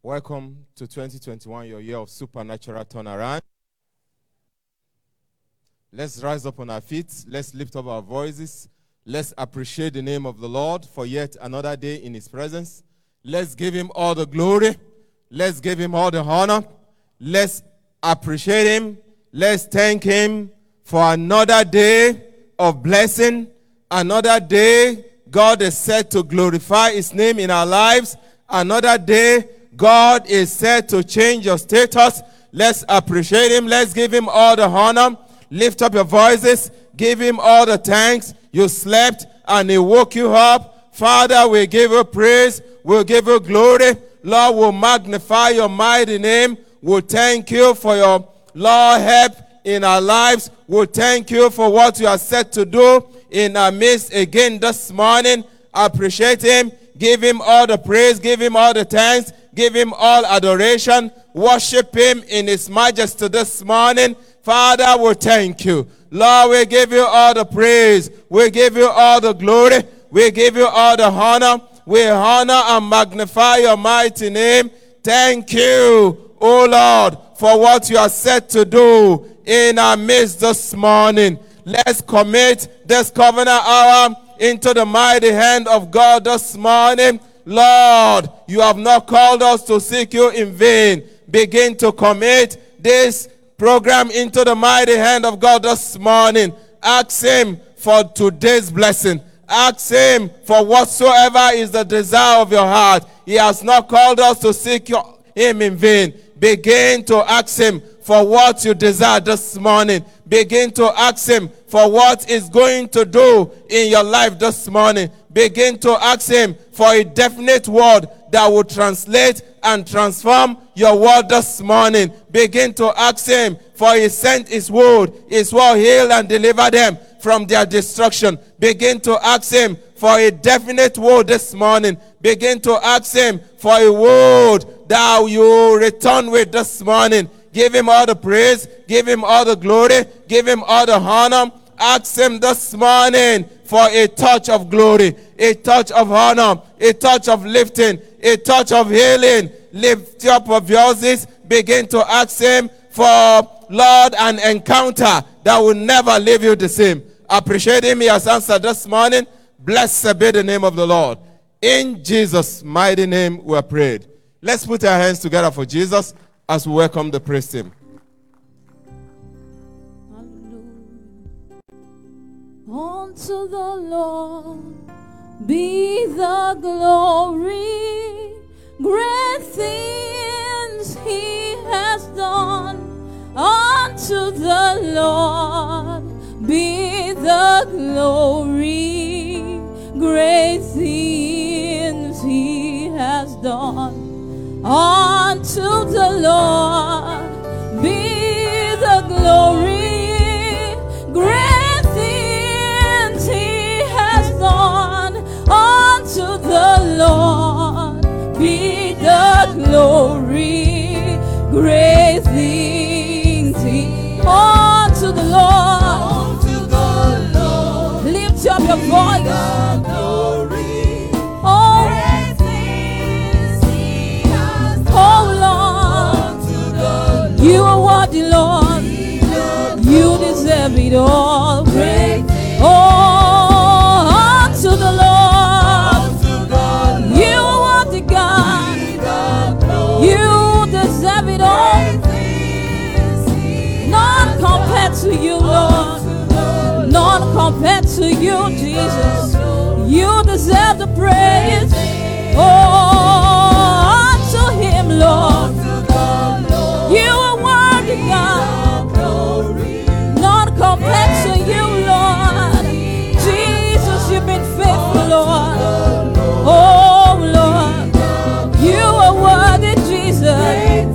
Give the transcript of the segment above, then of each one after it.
Welcome to 2021, your year of supernatural turnaround. Let's rise up on our feet. Let's lift up our voices. Let's appreciate the name of the Lord for yet another day in his presence. Let's give him all the glory. Let's give him all the honor. Let's appreciate him. Let's thank him for another day of blessing. Another day God is set to glorify his name in our lives. Another day God is set to change your status. Let's appreciate him. Let's give him all the honor. Lift up your voices. Give him all the thanks. You slept and he woke you up. Father, we give you praise. We'll give you glory. Lord, we'll magnify your mighty name. We'll thank you for your Lord help in our lives. We'll thank you for what you are set to do in our midst again this morning. Appreciate him. Give him all the praise. Give him all the thanks. Give him all adoration. Worship him in his majesty this morning. Father, we thank you. Lord, we give you all the praise. We give you all the glory. We give you all the honor. We honor and magnify your mighty name. Thank you, O Lord, for what you are set to do in our midst this morning. Let's commit this covenant hour into the mighty hand of God this morning. Lord, you have not called us to seek you in vain. Begin to commit this program into the mighty hand of God this morning. Ask him for today's blessing. Ask him for whatsoever is the desire of your heart. He has not called us to seek him in vain. Begin to ask him for what you desire this morning. Begin to ask him for what he's going to do in your life this morning. Begin to ask him for a definite word that will translate and transform your world this morning. Begin to ask him for he sent his word. His word heal and deliver them from their destruction. Begin to ask him for a definite word this morning. Begin to ask him for a word that you return with this morning. Give him all the praise. Give him all the glory. Give him all the honor. Ask him this morning for a touch of glory, a touch of honor, a touch of lifting, a touch of healing. Lift up your voices. Begin to ask him for, Lord, an encounter that will never leave you the same. Appreciate him. He has answered this morning. Blessed be the name of the Lord. In Jesus' mighty name we are prayed. Let's put our hands together for Jesus as we welcome the praise team. Unto the Lord be the glory, great things he has done. Unto the Lord be the glory, great things he has done. Unto the Lord be the glory, great things he has done. Unto the Lord be the glory, great things he. Unto the Lord, lift up your voice. You are worthy, Lord. You deserve it all. Oh, unto the Lord. You are worthy, God. You deserve it all. None compared to you, Lord. None compared to you, Jesus. You deserve the praise. Oh, unto him, Lord. You are worthy, God. Not compared to you, Lord. Jesus, you've been faithful, Lord. Oh, Lord. You are worthy, Jesus.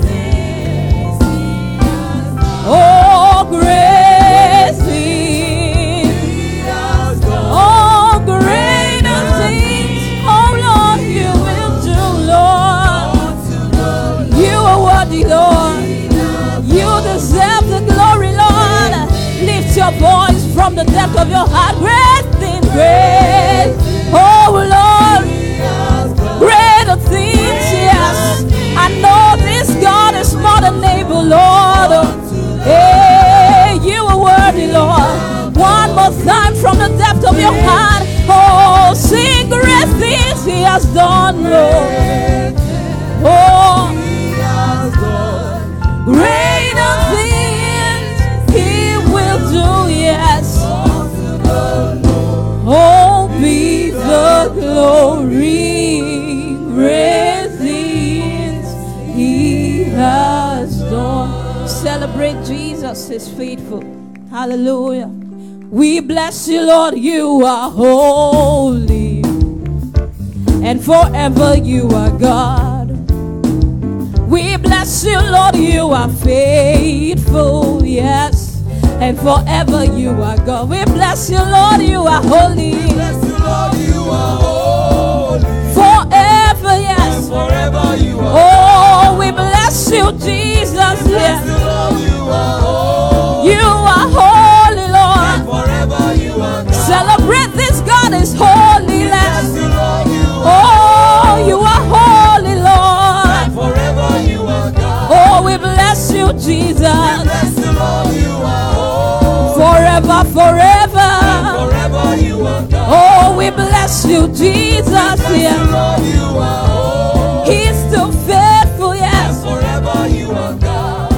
Oh, great things. Oh, greater things. Oh, Lord, you will do, Lord. You are worthy, Lord. You deserve the glory, Lord. Lift your voice from the depth of your heart. Great things, great. Oh, Lord. Greater things, yes. I know Lord. Hey, you are worthy, Lord. One more time from the depth of your heart. Oh, sing great things he has done, Lord. Oh, greater things he will do, yes. Oh, be the glory, great things he has done. Celebrate Jesus is faithful. Hallelujah. We bless you, Lord, you are holy, and forever you are God. We bless you, Lord, you are faithful, yes, and forever you are God. We bless you, Lord, you are holy. We bless you, Lord, you are holy. Forever, yes. And forever you are. Oh, we bless you, Jesus, Bless yes. you, Lord, you are holy. You are holy, Lord. And forever you are God. Celebrate this God is holy, Bless let's. you, Lord, you are. Oh, you are holy, Lord. And forever you are God. Oh, we bless you, Jesus. Bless you, Lord, you are holy. Forever, forever. Forever you are God. Oh, we bless you, Jesus. Bless you, Yeah. Lord, you are holy. He's still faithful, yes. Forever you are God.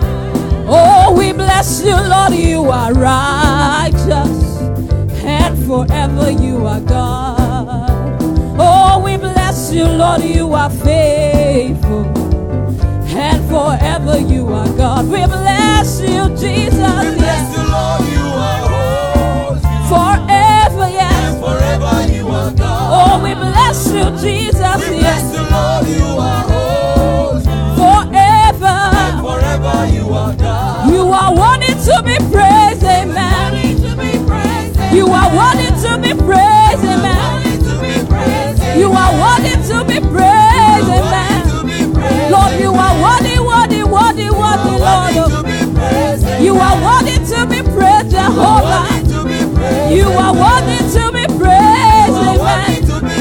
Oh, we bless you, Lord, you are righteous, and forever you are God. Oh, we bless you, Lord, you are faithful, and forever you are God. We bless you, Jesus, Bless yes. you, Lord, you are holy. Forever, yes. Forever you are God. Oh, we bless you, Jesus, We yes. bless you, Lord, you are holy. Forever. Forever you are God. You are worthy to be praised, amen. You are worthy to be praised, amen. You are worthy to be praised, amen. Lord, you are worthy, worthy, worthy, worthy, Lord. You are worthy to be praised, Jehovah. You are worthy to be praised, amen.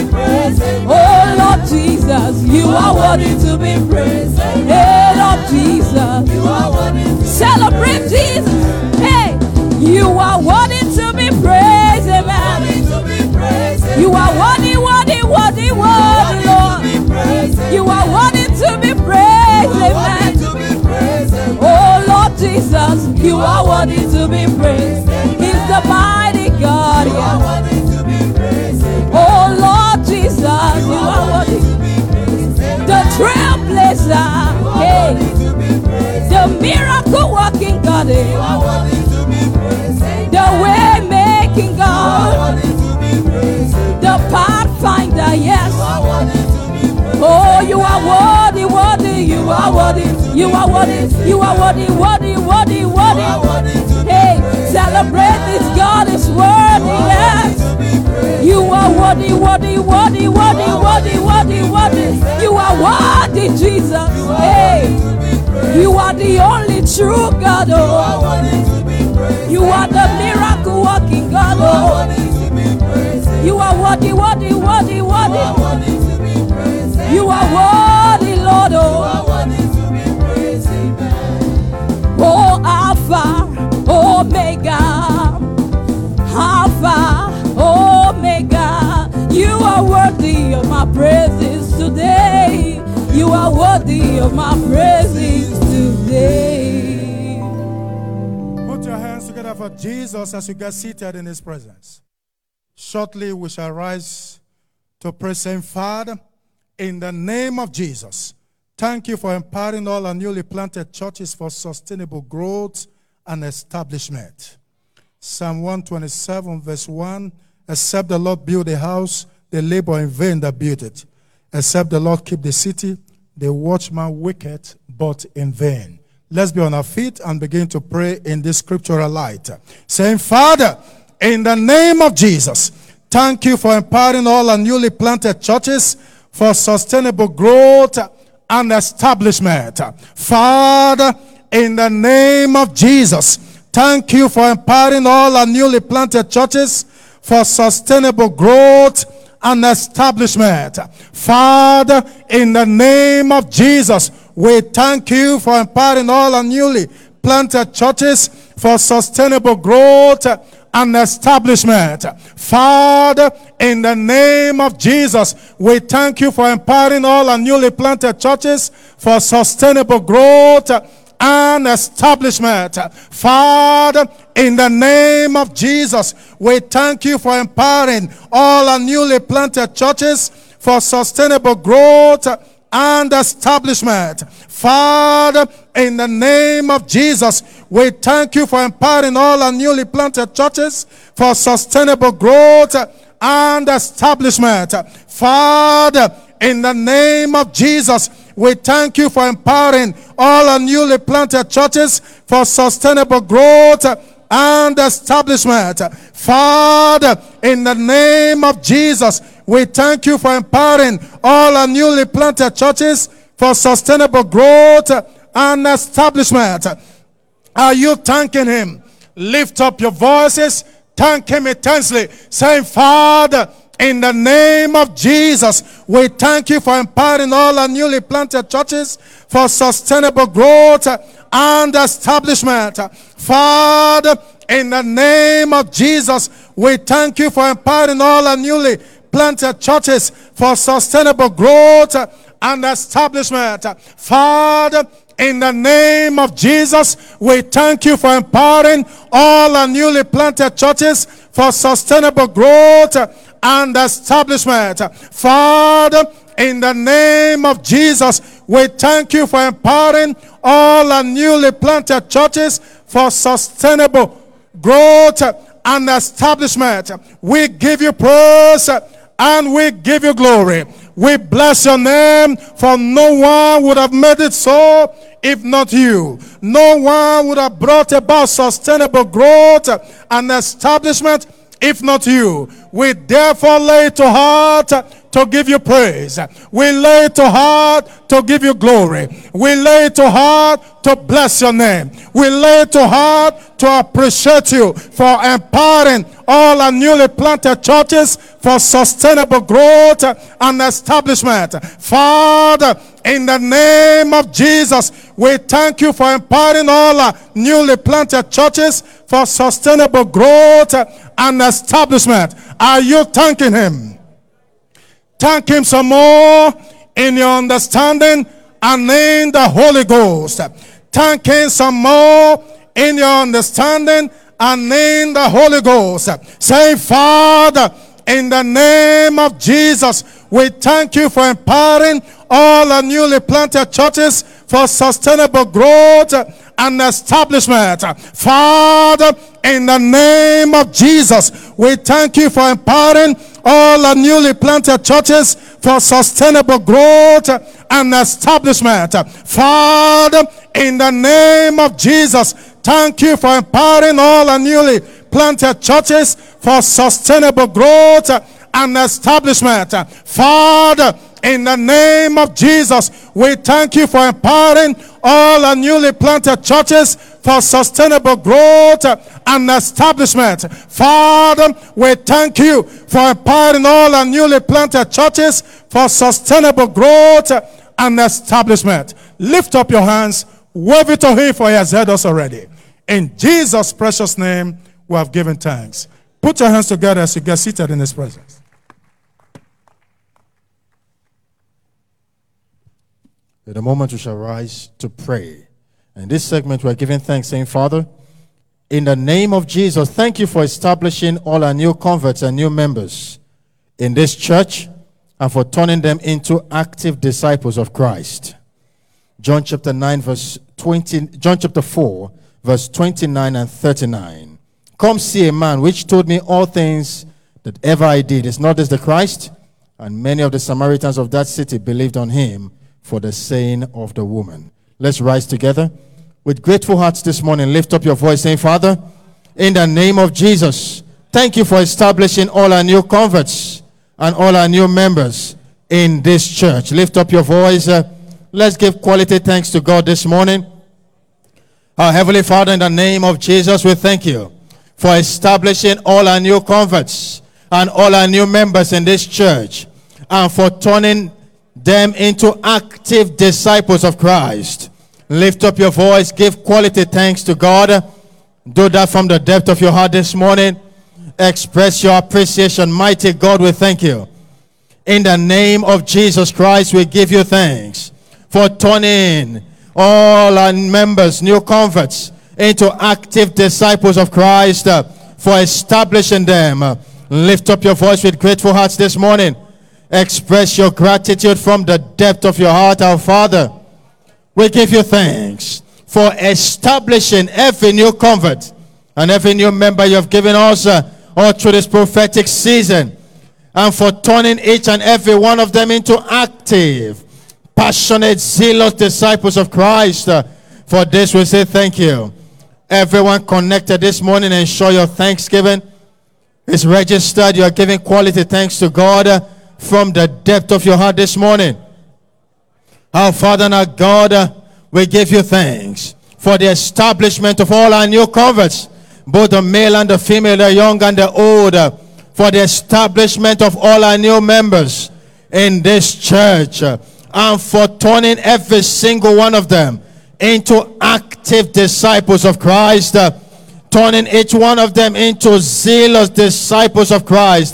Oh, Lord Jesus, you are worthy to be praised. Hey, Lord Jesus, celebrate Jesus. Hey, you are worthy to be praised, amen. You are worthy, worthy, worthy, worthy, Lord. You are worthy to be praised, amen. Oh, Lord Jesus, you are worthy to be praised. He's the mighty God, yeah. Oh, Lord Jesus, you are worthy. The trailblazer, hey, the miracle working God, eh. The way making God, the pathfinder, yes. Oh, you are worthy, worthy, you are worthy, you are worthy, you are worthy, worthy, worthy, worthy. Hey, celebrate this God is worthy, yes. You are worthy, worthy, worthy, worthy, worthy, worthy, worthy. You are worthy, Jesus. Hey, you are the only true God, oh. You are the miracle working God, oh. You are worthy, worthy, worthy, worthy. You are worthy, Lord, oh. Oh, Alpha, Omega, Alpha, Omega. You are worthy of my praises today. You are worthy of my praises today. Put your hands together for Jesus as you get seated in his presence. Shortly we shall rise to pray, saying, Father, in the name of Jesus, thank you for empowering all our newly planted churches for sustainable growth and establishment. Psalm 127 verse 1, except the Lord build a house, they labor in vain that build it. Except the Lord keep the city, the watchman waketh, but in vain. Let's be on our feet and begin to pray in this scriptural light. Saying, Father, in the name of Jesus, thank you for empowering all our newly planted churches for sustainable growth and establishment. Father, in the name of Jesus, thank you for empowering all our newly planted churches for sustainable growth and establishment. Father, in the name of Jesus, we thank you for empowering all our newly planted churches for sustainable growth and establishment. Father, in the name of Jesus, we thank you for empowering all our newly planted churches for sustainable growth and establishment. Father, in the name of Jesus, we thank you for empowering all our newly planted churches for sustainable growth and establishment. Father, in the name of Jesus, we thank you for empowering all our newly planted churches for sustainable growth and establishment. Father, in the name of Jesus, we thank you for empowering all our newly planted churches for sustainable growth and establishment. Father, in the name of Jesus, we thank you for empowering all our newly planted churches for sustainable growth and establishment. Are you thanking him? Lift up your voices. Thank him intensely, saying, Father, in the name of Jesus, we thank you for empowering all our newly planted churches for sustainable growth and establishment. Father, in the name of Jesus, we thank you for empowering all our newly planted churches for sustainable growth and establishment. Father, in the name of Jesus, we thank you for empowering all our newly planted churches for sustainable growth and establishment. Father, in the name of Jesus, we thank you for empowering all our newly planted churches for sustainable growth and establishment. We give you praise and we give you glory. We bless your name, for no one would have made it so if not you. No one would have brought about sustainable growth and establishment if not you. We therefore lay to heart to give you praise. We lay to heart to give you glory. We lay to heart to bless your name. We lay to heart to appreciate you for empowering all our newly planted churches for sustainable growth and establishment. Father, in the name of Jesus, we thank you for empowering all our newly planted churches for sustainable growth and establishment. Are you thanking him? Thank him some more in your understanding and in the Holy Ghost. Thank him some more in your understanding and in the Holy Ghost. Say, Father, in the name of Jesus, we thank you for empowering all our newly planted churches for sustainable growth and establishment. Father, in the name of Jesus, we thank you for empowering all our newly planted churches for sustainable growth and establishment. Father, in the name of Jesus, thank you for empowering all our newly planted churches for sustainable growth and establishment. Father, in the name of Jesus, we thank you for empowering all our newly planted churches for sustainable growth and establishment. Father, we thank you for empowering all our newly planted churches for sustainable growth and establishment. Lift up your hands, wave it to him, for he has heard us already. In Jesus' precious name, we have given thanks. Put your hands together as you get seated in his presence. In a moment we shall rise to pray. In this segment we are giving thanks, saying, Father, in the name of Jesus, thank you for establishing all our new converts and new members in this church and for turning them into active disciples of Christ. John chapter 4, verse 29 and 39. Come see a man which told me all things that ever I did. Is not this the Christ? And many of the Samaritans of that city believed on him for the saying of the woman. Let's rise together. With grateful hearts this morning, lift up your voice saying, Father, in the name of Jesus, thank you for establishing all our new converts and all our new members in this church. Lift up your voice. Let's give quality thanks to God this morning. Our Heavenly Father, in the name of Jesus, we thank you for establishing all our new converts and all our new members in this church, and for turning them into active disciples of Christ. Lift up your voice. Give quality thanks to God. Do that from the depth of your heart this morning. Express your appreciation. Mighty God, we thank you. In the name of Jesus Christ, we give you thanks for turning all our members, new converts, into active disciples of Christ, for establishing them. Lift up your voice with grateful hearts this morning. Express your gratitude from the depth of your heart. Our Father, we give you thanks for establishing every new convert and every new member you have given us all through this prophetic season, and for turning each and every one of them into active, passionate, zealous disciples of Christ. For this we say thank you. Everyone connected this morning, ensure your thanksgiving is registered. You are giving quality thanks to God from the depth of your heart this morning. Our Father and our God, we give you thanks for the establishment of all our new converts, both the male and the female, the young and the old, for the establishment of all our new members in this church, and for turning every single one of them into active disciples of Christ, turning each one of them into zealous disciples of Christ,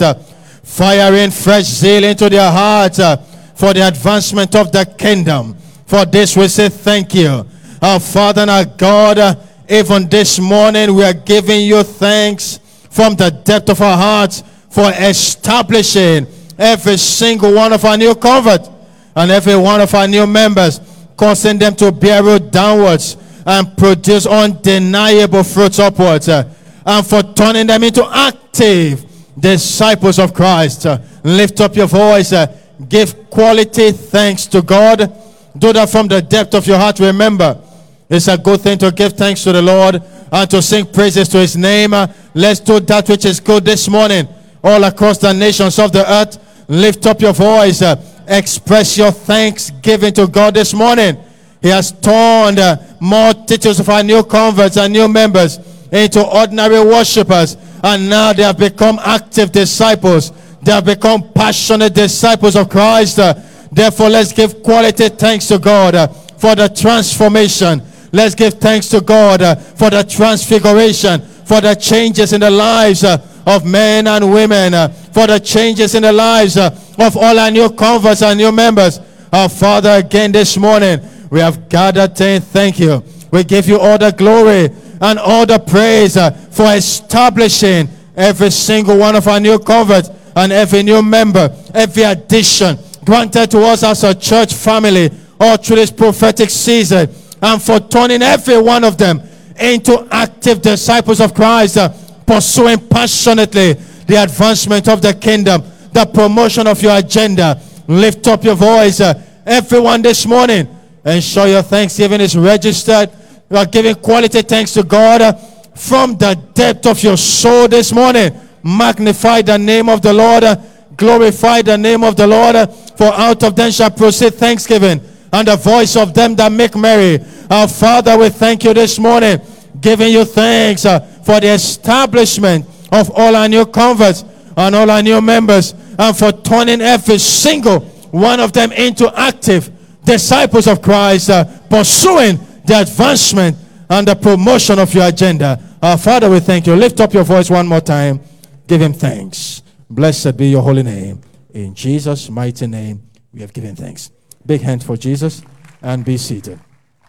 firing fresh zeal into their hearts for the advancement of the kingdom. For this we say thank you. Our Father and our God, even this morning we are giving you thanks from the depth of our hearts for establishing every single one of our new converts and every one of our new members, causing them to bear root downwards and produce undeniable fruits upwards, and for turning them into active disciples of Christ. Lift up your voice. Give quality thanks to God. Do that from the depth of your heart. Remember, it's a good thing to give thanks to the Lord and to sing praises to his name. Let's do that which is good this morning all across the nations of the earth. Lift up your voice. Express your thanksgiving to God this morning. He has turned multitudes of our new converts and new members into ordinary worshippers, and now they have become active disciples. They have become passionate disciples of Christ. Therefore, let's give quality thanks to God for the transformation. Let's give thanks to God for the transfiguration, for the changes in the lives of men and women, for the changes in the lives of all our new converts and new members. Our Father, again this morning, we have gathered saying thank you. We give you all the glory and all the praise for establishing every single one of our new converts and every new member, every addition granted to us as a church family all through this prophetic season, and for turning every one of them into active disciples of Christ, pursuing passionately the advancement of the kingdom, the promotion of your agenda. Lift up your voice, everyone this morning. Ensure your thanksgiving is registered. You are giving quality thanks to God from the depth of your soul this morning. Magnify the name of the Lord. Glorify the name of the Lord. For out of them shall proceed thanksgiving and the voice of them that make merry. Our Father, we thank you this morning, giving you thanks for the establishment of all our new converts and all our new members, and for turning every single one of them into active disciples of Christ, pursuing the advancement and the promotion of your agenda. Our Father, we thank you. Lift up your voice one more time. Give him thanks. Blessed be your holy name. In Jesus' mighty name, we have given thanks. Big hand for Jesus, and be seated.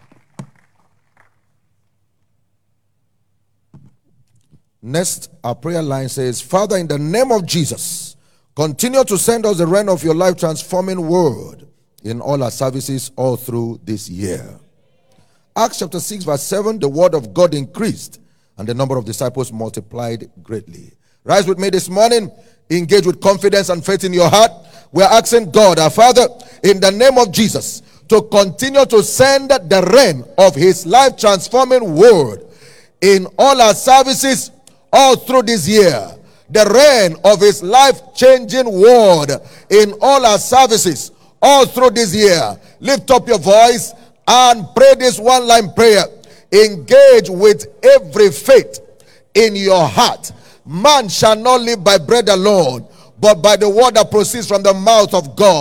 Next, our prayer line says, Father, in the name of Jesus, continue to send us the rain of your life-transforming word in all our services all through this year. Acts chapter 6 verse 7, the word of God increased and the number of disciples multiplied greatly. Rise with me this morning. Engage with confidence and faith in your heart. We're asking God, our Father, in the name of Jesus, to continue to send the rain of his life-transforming word in all our services all through this year. The rain of his life-changing word in all our services all through this year. Lift up your voice and pray this one-line prayer. Engage with every faith in your heart. Man shall not live by bread alone, but by the word that proceeds from the mouth of God.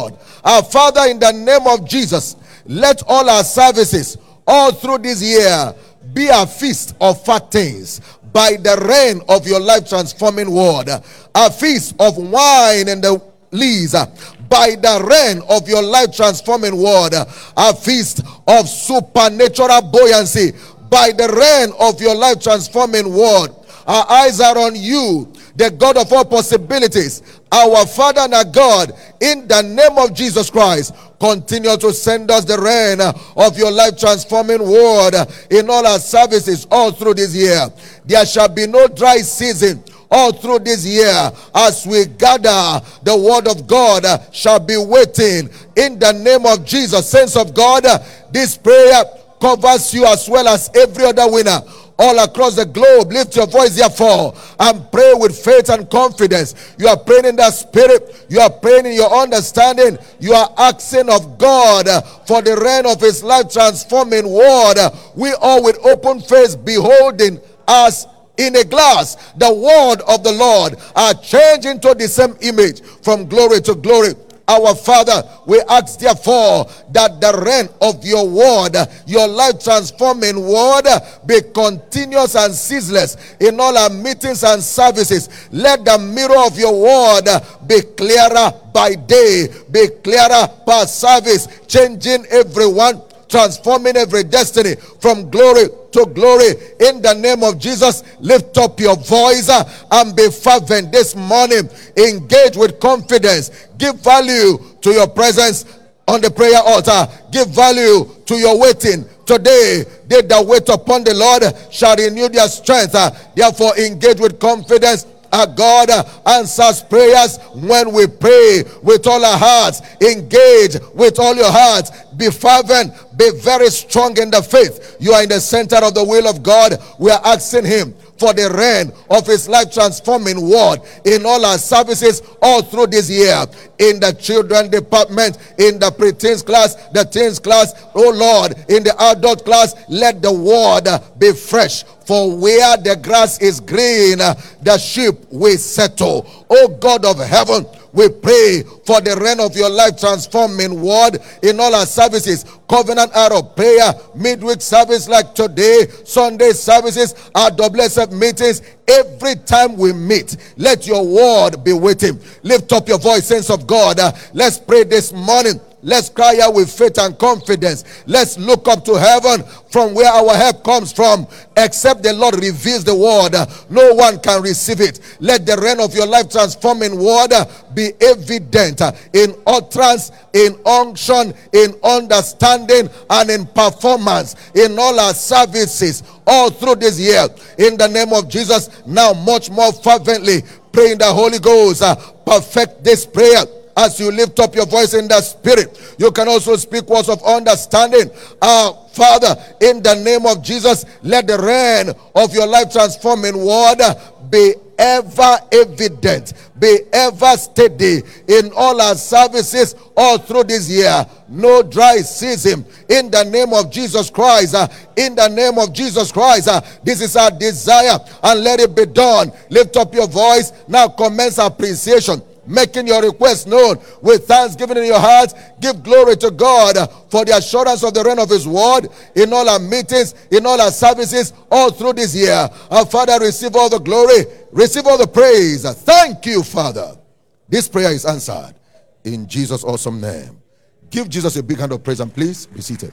Our Father, in the name of Jesus, let all our services all through this year be a feast of fat things by the rain of your life transforming word, a feast of wine and the lees by the rain of your life transforming word, a feast of supernatural buoyancy by the rain of your life transforming word. Our eyes are on you, the God of all possibilities, our Father and our God. In the name of Jesus Christ, continue to send us the rain of your life transforming word in all our services all through this year. There shall be no dry season all through this year. As we gather, the word of God shall be waiting in the name of Jesus. Saints of God, this prayer covers you as well as every other winner all across the globe. Lift your voice therefore and pray with faith and confidence. You are praying in the spirit, you are praying in your understanding, you are asking of God for the rain of his life transforming word. We all with open face beholding as in a glass the word of the Lord are changed into the same image from glory to glory. Our Father, we ask therefore that the rain of your word, your life transforming word, be continuous and ceaseless in all our meetings and services. Let the mirror of your word be clearer by day, be clearer per service, changing everyone, transforming every destiny from glory to glory. In the name of Jesus, lift up your voice and be fervent this morning. Engage with confidence. Give value to your presence on the prayer altar. Give value to your waiting. Today, they that wait upon the Lord shall renew their strength. Therefore, engage with confidence. Our God answers prayers when we pray with all our hearts. Engage with all your hearts. Be fervent. Be very strong in the faith. You are in the center of the will of God. We are asking him for the rain of his life transforming word in all our services all through this year. In the children department, in the preteens class, the teens class, oh Lord, in the adult class, let the word be fresh. For where the grass is green, the sheep will settle. Oh God of heaven, we pray for the rain of your life transforming word in all our services. Covenant hour of prayer, midweek service like today, Sunday services, our WSF meetings. Every time we meet, let your word be waiting. Lift up your voice, saints of God. Let's pray this morning. Let's cry out with faith and confidence. Let's look up to heaven from where our help comes from. Except the Lord reveals the word, no one can receive it. Let the rain of your life transforming word be evident in utterance, in unction, in understanding, and in performance in all our services all through this year. In the name of Jesus, now much more fervently pray in the Holy Ghost. Perfect this prayer. As you lift up your voice in the spirit, you can also speak words of understanding. Father, in the name of Jesus, let the rain of your life transforming word be ever evident, be ever steady in all our services all through this year. No dry season in the name of Jesus Christ. In the name of Jesus Christ, this is our desire, and let it be done. Lift up your voice now. Commence appreciation, making your request known with thanksgiving in your heart. Give glory to God for the assurance of the rain of his word in all our meetings, in all our services all through this year. Our Father, receive all the glory, receive all the praise. Thank you, Father. This prayer is answered in Jesus' awesome name. Give Jesus a big hand of praise and please be seated.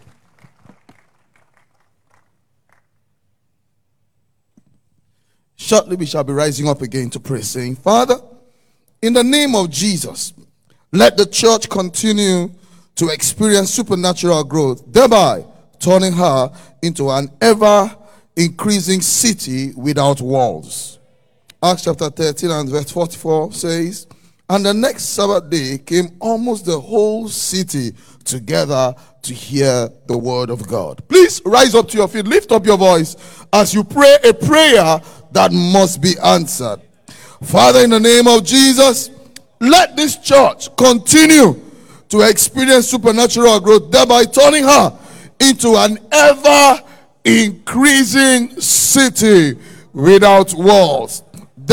Shortly we shall be rising up again to pray, saying, Father, in the name of Jesus, let the church continue to experience supernatural growth, thereby turning her into an ever-increasing city without walls. Acts chapter 13 and verse 44 says, and the next Sabbath day came almost the whole city together to hear the word of God. Please rise up to your feet, lift up your voice as you pray a prayer that must be answered. Father, in the name of Jesus, let this church continue to experience supernatural growth, thereby turning her into an ever-increasing city without walls.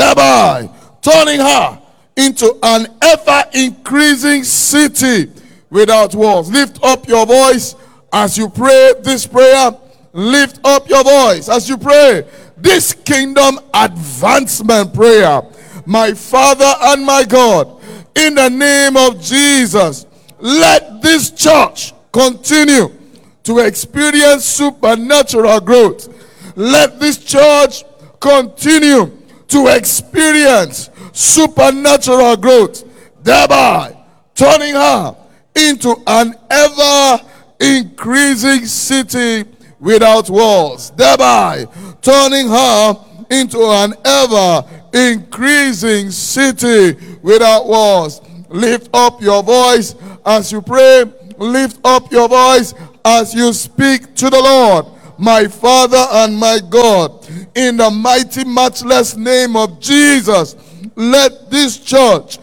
Thereby turning her into an ever-increasing city without walls. Lift up your voice as you pray this prayer. Lift up your voice as you pray this kingdom advancement prayer. My Father and my God, in the name of Jesus, let this church continue to experience supernatural growth. Let this church continue to experience supernatural growth, thereby turning her into an ever increasing city without walls, thereby turning her into an ever increasing city without walls. Lift up your voice as you pray. Lift up your voice as you speak to the Lord. My Father and my God, in the mighty, matchless name of Jesus, let this church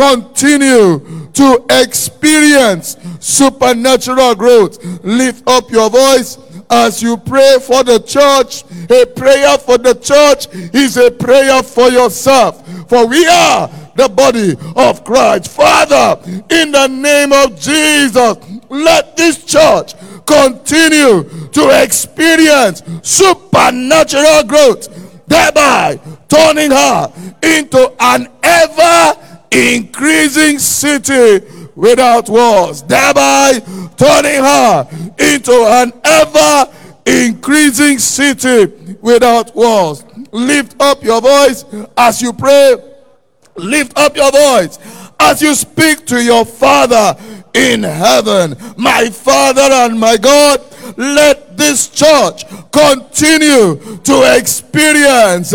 continue to experience supernatural growth. Lift up your voice as you pray for the church. A prayer for the church is a prayer for yourself, for we are the body of Christ. Father, in the name of Jesus, let this church continue to experience supernatural growth, thereby turning her into an ever increasing city without walls, thereby turning her into an ever increasing city without walls. Lift up your voice as you pray. Lift up your voice as you speak to your Father in heaven. My Father and my God, let this church continue to experience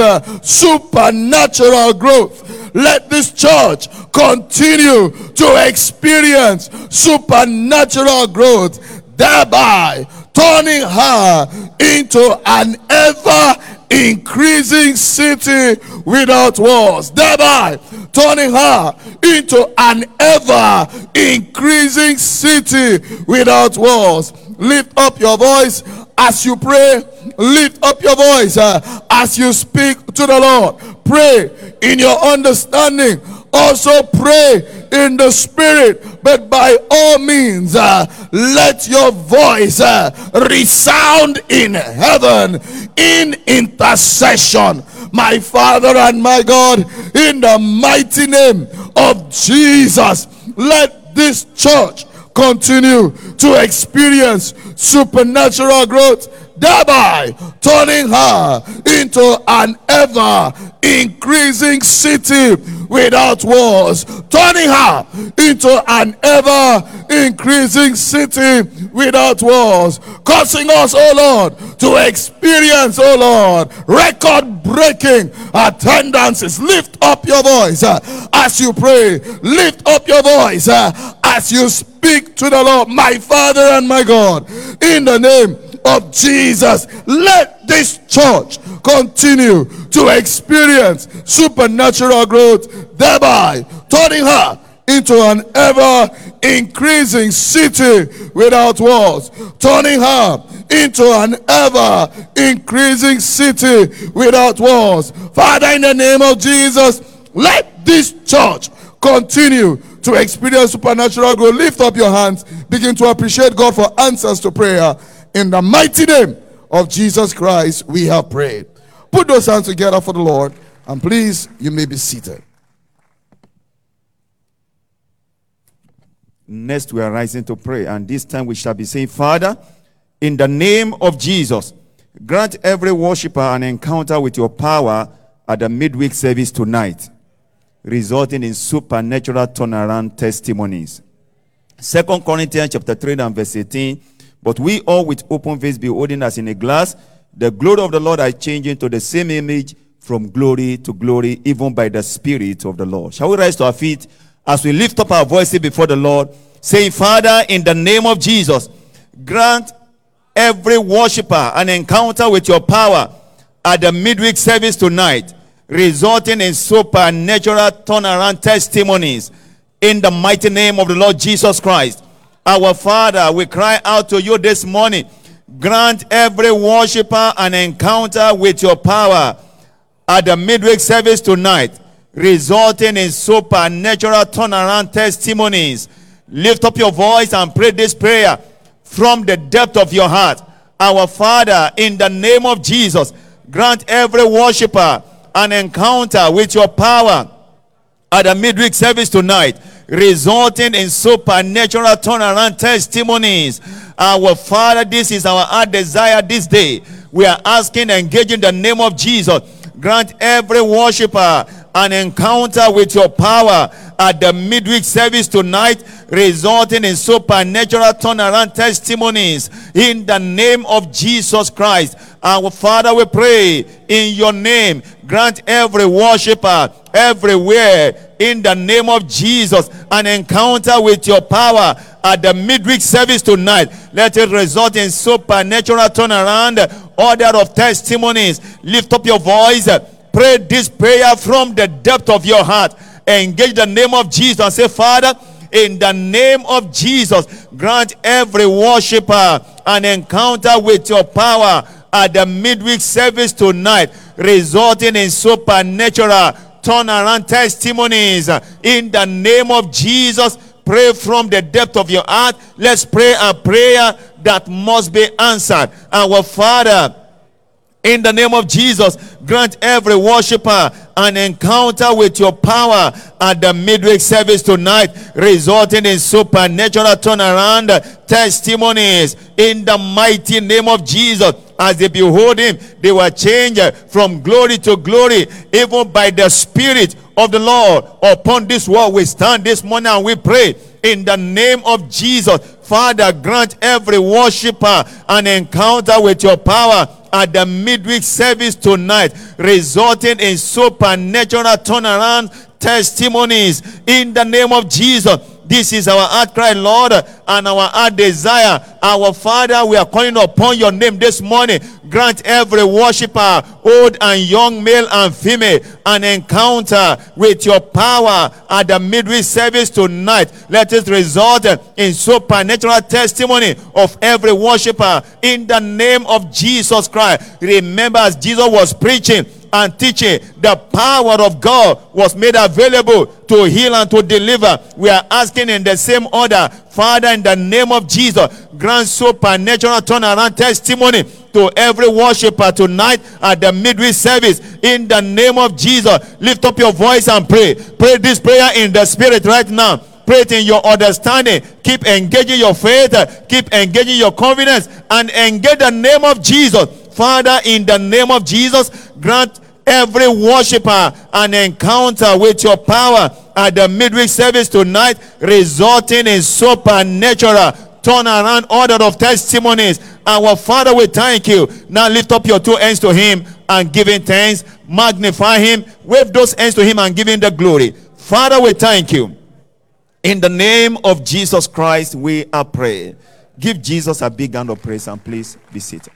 supernatural growth. Let this church continue to experience supernatural growth, thereby turning her into an ever increasing city without walls, thereby turning her into an ever increasing city without walls. Lift up your voice as you pray. Lift up your voice as you speak to the Lord. Pray in your understanding. Also pray in the spirit, but by all means let your voice resound in heaven in intercession. My Father and my God, in the mighty name of Jesus, let this church continue to experience supernatural growth, thereby turning her into an ever increasing city without walls, turning her into an ever increasing city without walls, causing us, oh Lord, to experience, oh Lord, record-breaking attendances. Lift up your voice as you pray. Lift up your voice as you speak to the Lord. My Father and my God, in the name of Jesus, let this church continue to experience supernatural growth, thereby turning her into an ever increasing city without walls, turning her into an ever increasing city without walls. Father, in the name of Jesus, let this church continue to experience supernatural growth. Lift up your hands, begin to appreciate God for answers to prayer. In the mighty name of Jesus Christ, we have prayed. Put those hands together for the Lord, and please, you may be seated. Next, we are rising to pray, and this time we shall be saying, Father, in the name of Jesus, grant every worshiper an encounter with your power at the midweek service tonight, resulting in supernatural turnaround testimonies. 2 Corinthians chapter 3 and verse 18, but we all with open face beholding as in a glass the glory of the Lord are changing to the same image from glory to glory, even by the Spirit of the Lord. Shall we rise to our feet as we lift up our voices before the Lord, saying, Father, in the name of Jesus, grant every worshiper an encounter with your power at the midweek service tonight, resulting in supernatural turnaround testimonies in the mighty name of the Lord Jesus Christ. Our Father, we cry out to you this morning. Grant every worshiper an encounter with your power at the midweek service tonight, resulting in supernatural turnaround testimonies Lift up your voice and pray this prayer from the depth of your heart. Our Father, in the name of Jesus, grant every worshiper an encounter with your power at the midweek service tonight, resulting in supernatural turnaround testimonies. Our Father, this is our heart desire this day. We are asking, engaging the name of Jesus, grant every worshiper an encounter with your power at the midweek service tonight, resulting in supernatural turnaround testimonies in the name of Jesus Christ. Our Father, we pray in your name, grant every worshiper everywhere in the name of Jesus an encounter with your power at the midweek service tonight. Let it result in supernatural turnaround, order of testimonies. Lift up your voice, pray this prayer from the depth of your heart. Engage the name of Jesus and say, Father, in the name of Jesus, grant every worshiper an encounter with your power at the midweek service tonight, resulting in supernatural turnaround testimonies in the name of Jesus. Pray from the depth of your heart. Let's pray a prayer that must be answered. Our Father, in the name of Jesus, grant every worshiper an encounter with your power at the midweek service tonight, resulting in supernatural turnaround testimonies in the mighty name of Jesus. As they behold him, they were changed from glory to glory, even by the Spirit of the Lord. Upon this word we stand this morning and we pray in the name of Jesus. Father, grant every worshiper an encounter with your power at the midweek service tonight, resulting in supernatural turnaround testimonies in the name of Jesus. This is our heart cry, Lord, and our heart desire. Our Father, we are calling upon your name this morning. Grant every worshiper, old and young, male and female, an encounter with your power at the midweek service tonight. Let it result in supernatural testimony of every worshiper in the name of Jesus Christ. Remember, as Jesus was preaching and teaching, the power of God was made available to heal and to deliver. We are asking in the same order, Father, in the name of Jesus, grant supernatural turnaround testimony to every worshiper tonight at the midweek service in the name of Jesus. Lift up your voice and pray. Pray this prayer in the spirit right now. Pray it in your understanding. Keep engaging your faith. Keep engaging your confidence and engage the name of Jesus. Father, in the name of Jesus, grant every worshiper an encounter with your power at the midweek service tonight, resulting in supernatural turnaround order of testimonies. Our Father, we thank you. Now lift up your two hands to him and give him thanks. Magnify him. Wave those hands to him and give him the glory. Father, we thank you. In the name of Jesus Christ, we are praying. Give Jesus a big hand of praise and please be seated.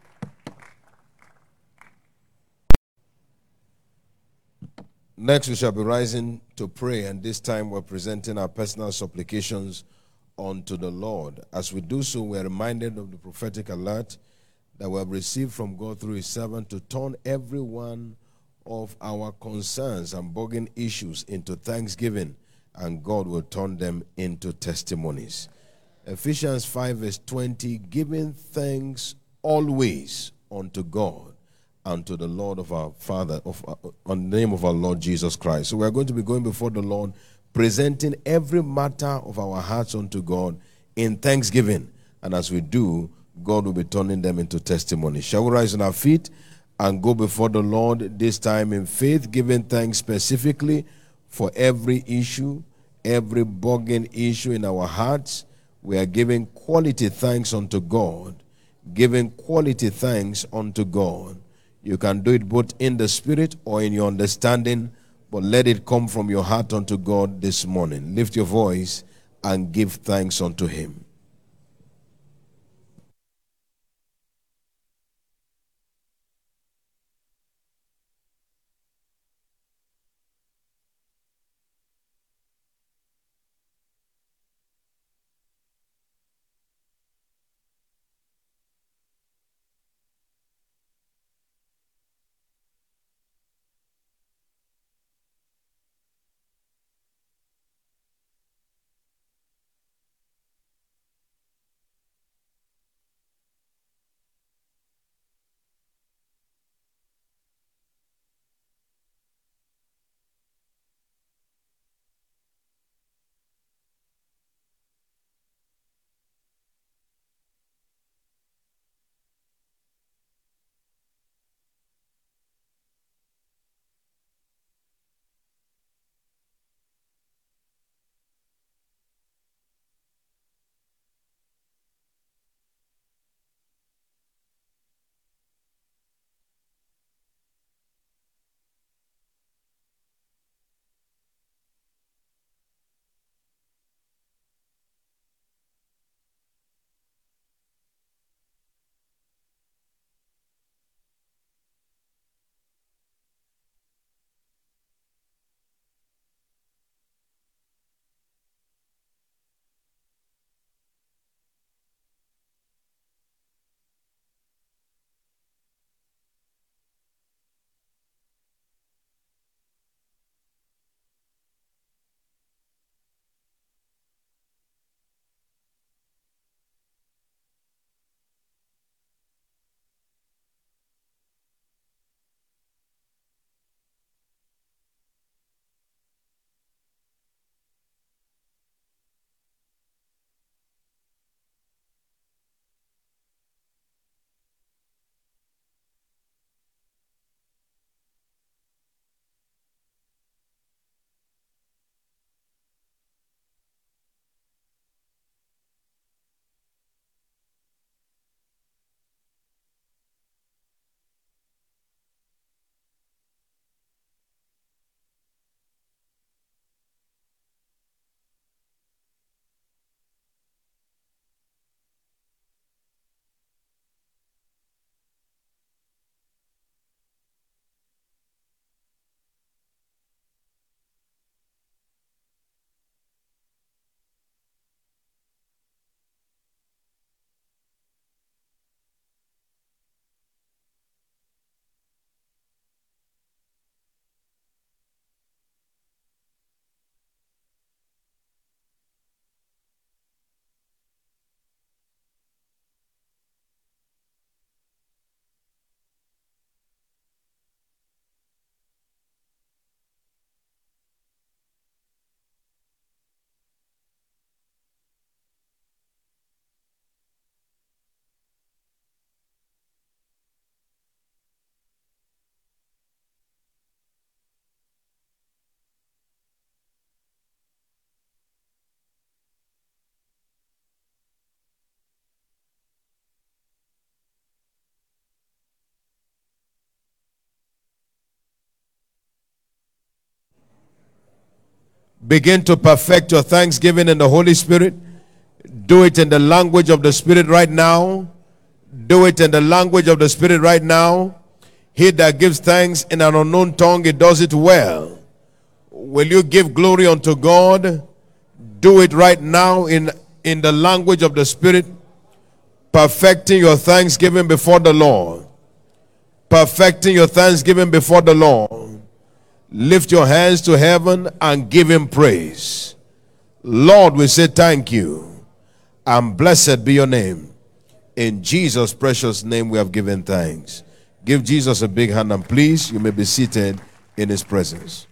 Next, we shall be rising to pray, and this time we're presenting our personal supplications unto the Lord. As we do so, we are reminded of the prophetic alert that we have received from God through his servant to turn every one of our concerns and bugging issues into thanksgiving, and God will turn them into testimonies. Ephesians 5 verse 20, giving thanks always unto God and to the Lord of our Father, on the name of our Lord Jesus Christ. So we are going to be going before the Lord, presenting every matter of our hearts unto God in thanksgiving. And as we do, God will be turning them into testimony. Shall we rise on our feet and go before the Lord, this time in faith, giving thanks specifically for every issue, every bugging issue in our hearts. We are giving quality thanks unto God, giving quality thanks unto God. You can do it both in the spirit or in your understanding, but let it come from your heart unto God this morning. Lift your voice and give thanks unto him. Begin to perfect your thanksgiving in the Holy Spirit. Do it in the language of the Spirit right now. Do it in the language of the Spirit right now. He that gives thanks in an unknown tongue, he does it well. Will you give glory unto God? Do it right now in the language of the Spirit. Perfecting your thanksgiving before the Lord. Perfecting your thanksgiving before the Lord. Lift your hands to heaven and give him praise. Lord, we say thank you. And blessed be your name. In Jesus' precious name we have given thanks. Give Jesus a big hand, and please, you may be seated in his presence.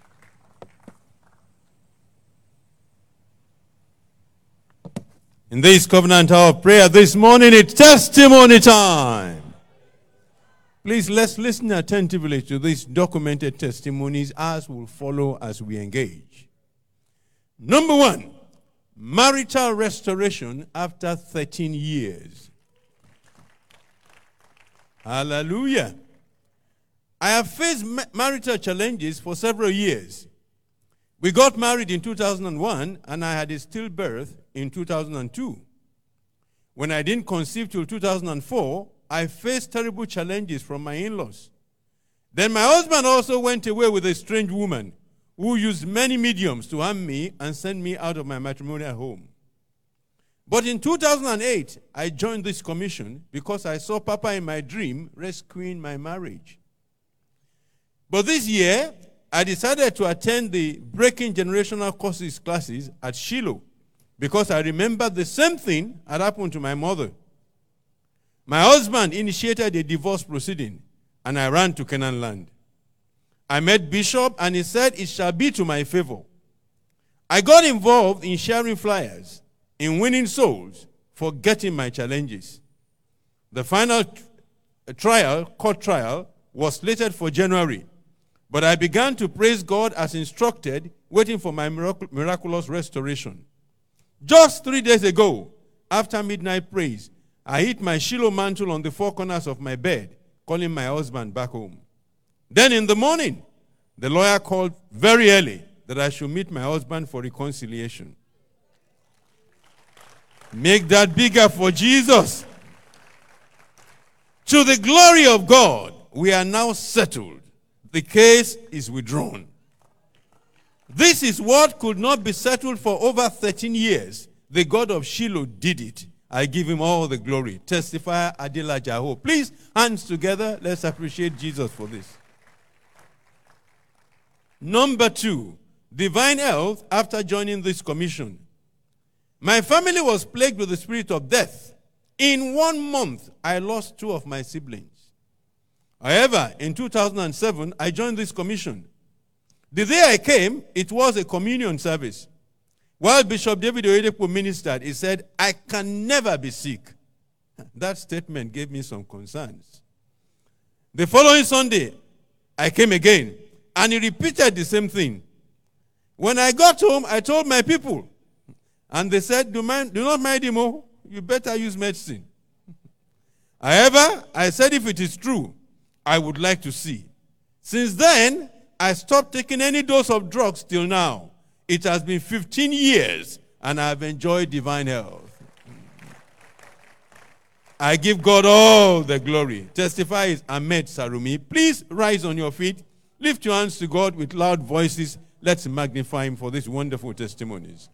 In this covenant hour of prayer this morning, it's testimony time. Please, let's listen attentively to these documented testimonies as will follow as we engage. Number 1, marital restoration after 13 years. Hallelujah. I have faced marital challenges for several years. We got married in 2001, and I had a stillbirth in 2002. When I didn't conceive till 2004, I faced terrible challenges from my in-laws. Then my husband also went away with a strange woman who used many mediums to harm me and send me out of my matrimonial home. But in 2008, I joined this commission because I saw Papa in my dream rescuing my marriage. But this year, I decided to attend the Breaking Generational Curses classes at Shiloh because I remembered the same thing had happened to my mother. My husband initiated a divorce proceeding, and I ran to Canaan land. I met Bishop, and he said it shall be to my favor. I got involved in sharing flyers, in winning souls, forgetting my challenges. The final court trial, was slated for January, but I began to praise God as instructed, waiting for my miraculous restoration. Just 3 days ago, after midnight praise, I hit my Shiloh mantle on the four corners of my bed, calling my husband back home. Then in the morning, the lawyer called very early that I should meet my husband for reconciliation. Make that bigger for Jesus. To the glory of God, we are now settled. The case is withdrawn. This is what could not be settled for over 13 years. The God of Shiloh did it. I give him all the glory. Testifier Adela Jaho. Please, hands together. Let's appreciate Jesus for this. Number 2, divine health after joining this commission. My family was plagued with the spirit of death. In 1 month, I lost 2 of my siblings. However, in 2007, I joined this commission. The day I came, it was a communion service. While Bishop David Oyedepo ministered, he said, I can never be sick. That statement gave me some concerns. The following Sunday, I came again, and he repeated the same thing. When I got home, I told my people, and they said, do not mind him, oh, you better use medicine. However, I said if it is true, I would like to see. Since then, I stopped taking any dose of drugs till now. It has been 15 years, and I have enjoyed divine health. I give God all the glory. Testify is Ahmed Sarumi. Please rise on your feet. Lift your hands to God with loud voices. Let's magnify him for these wonderful testimonies.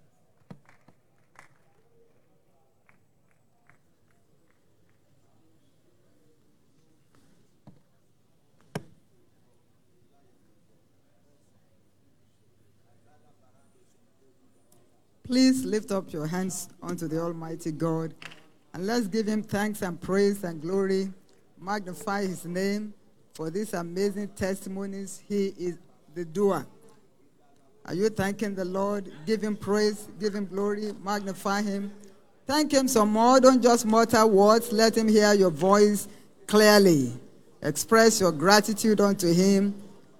Please lift up your hands unto the Almighty God, and let's give him thanks and praise and glory. Magnify his name for these amazing testimonies. He is the doer. Are you thanking the Lord? Give him praise, give him glory, magnify him. Thank him some more. Don't just mutter words. Let him hear your voice clearly. Express your gratitude unto him.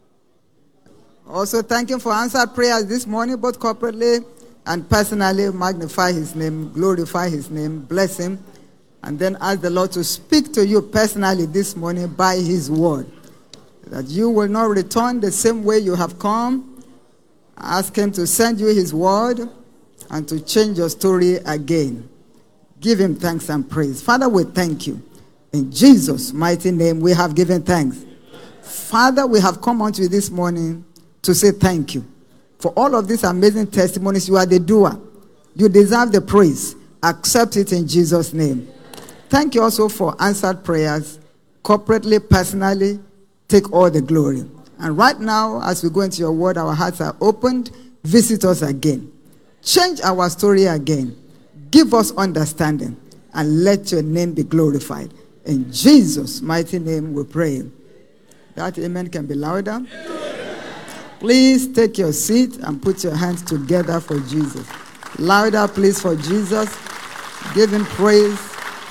Also thank him for answered prayers this morning, both corporately and personally. Magnify his name, glorify his name, bless him, and then ask the Lord to speak to you personally this morning by his word, that you will not return the same way you have come, Ask him to send you his word and to change your story again. Give him thanks and praise. Father, we thank you. In Jesus' mighty name, we have given thanks. Father, we have come unto you this morning to say thank you. For all of these amazing testimonies, you are the doer. You deserve the praise. Accept it in Jesus' name. Thank you also for answered prayers. Corporately, personally, take all the glory. And right now, as we go into your word, our hearts are opened. Visit us again. Change our story again. Give us understanding. And let your name be glorified. In Jesus' mighty name we pray. That amen can be louder. Please take your seat and put your hands together for Jesus. Louder, please, for Jesus. Give him praise.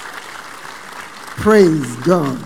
Praise God.